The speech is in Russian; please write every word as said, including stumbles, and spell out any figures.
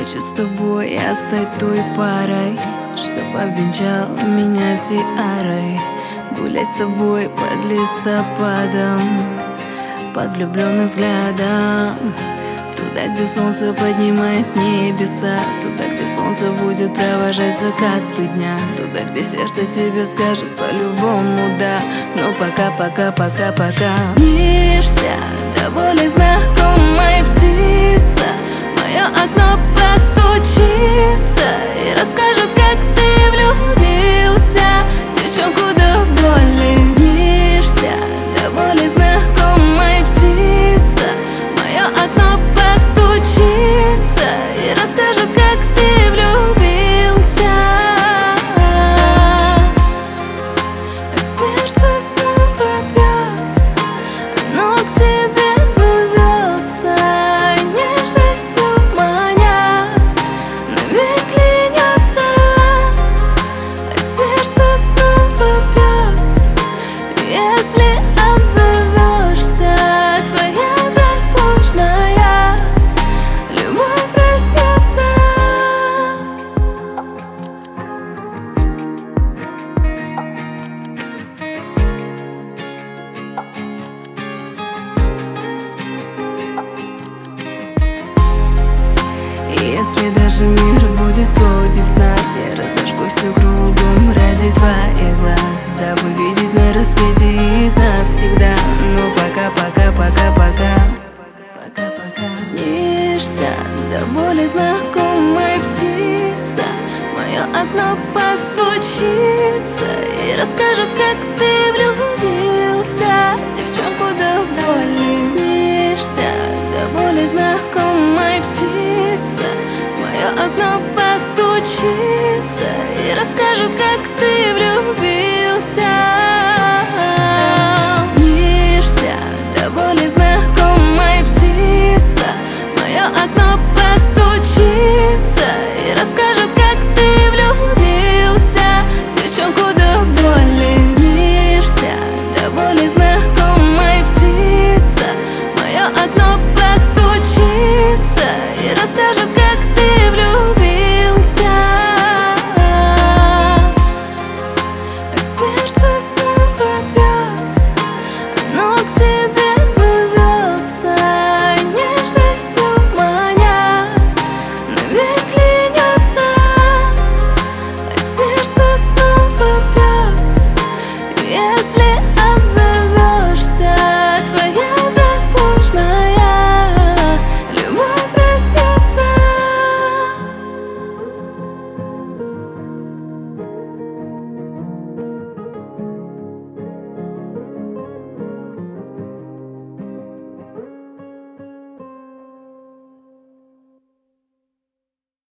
Хочу с тобой я стать той парой, чтоб обвенчал меня тиарой. Гулять с тобой под листопадом, под влюбленным взглядом. Туда, где солнце поднимает небеса, туда, где солнце будет провожать закаты дня, туда, где сердце тебе скажет по-любому да. Но пока, пока, пока, пока снишься до боли знакомая птица. Мое окно постучится и расскажет, как ты влюбился в девчонку до боли. Снишься до боли знакомая птица. Мое окно постучится и расскажет, как ты влюбился. А сердце снова бьется, оно к тебе зовется, нежностью маня навек клянется. А сердце снова бьется, если отзовешься, твоя заслуженная любовь проснется. Если даже мир будет против нас, я разожгусь все кругом ради твоих глаз, дабы видеть на рассвете их навсегда. Но пока, пока, пока, пока, пока, пока снишься до боли знакомая птица. Мое окно постучится и расскажет, как ты влюбился в девчонку до боли. Снишься до боли знакомая птица. Мое окно постучится и расскажет, как ты влюбился.